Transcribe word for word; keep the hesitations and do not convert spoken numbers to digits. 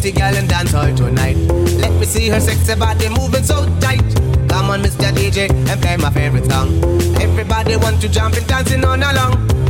pretty girl and dance all tonight. Let me see her sexy body moving so tight. Come on, Mister D J, and play my favorite song. Everybody want to jump and dancing on along.